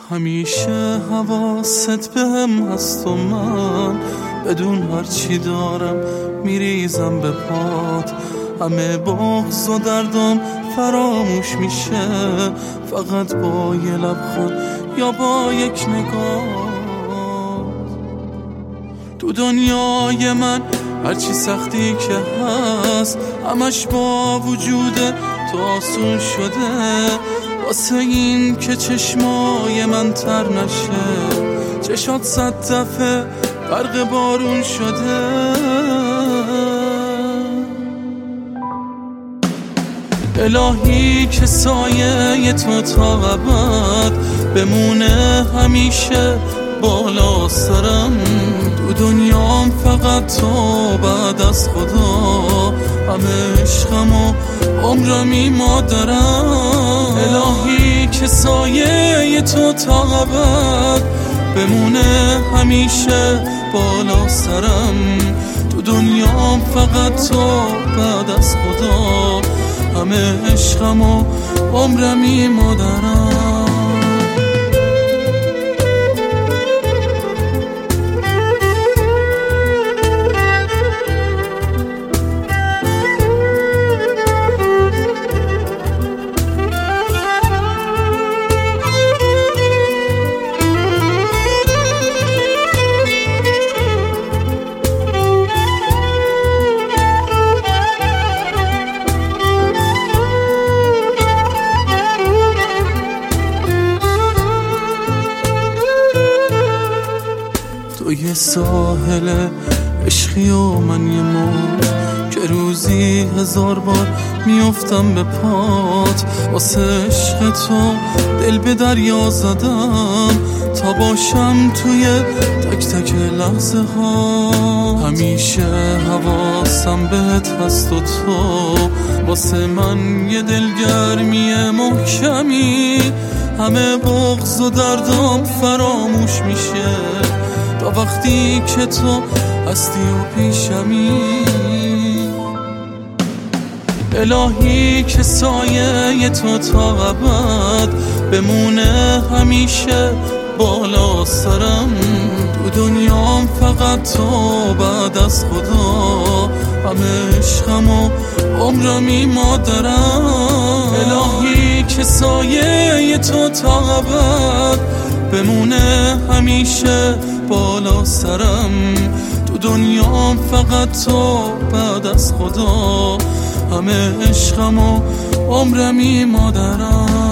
همیشه حواست بهم هست و من بدون هرچی دارم میریزم به پات. همه بغض و دردم فراموش میشه فقط با یه لبخند یا با یک نگاه. تو دنیای من هرچی سختی که هست همش با وجود تو آسون شده. واسه این که چشمای من تر نشه چشات 100 دفعه غرق بارون شده. الهی که سایه تو تا ابد بمونه همیشه بالا سرم. تو دنیام فقط تو بعد از خدا همه عشقم و عمرمی مادرم. الهی که سایه تو تا ابد بمونه همیشه بالا سرم. تو دنیام فقط تو بعد از خدا همه عشقم و عمرمی مادرم. تو یه ساحل عشقی و من یه موج که روزی 1000 بار میافتم به پات. واسه عشق تو دل به دریا زدم تا باشم توی تک تک لحظه ها. همیشه حواسم بهت هست و تو واسه من یه دلگرمی محکمی. همه بغض و دردم فراموش میشه تا وقتی که تو هستی و پیشمی. الهی که سایه تو تا ابد بمونه همیشه بالا سرم. تو دنیام فقط تو بعد از خدا همه عشقم و عمرمی مادرم. الهی که سایه تو تا ابد بمونه همیشه بالا سرم. تو دنیام فقط تو بعد از خدا همه عشقم و عمرمی مادرم.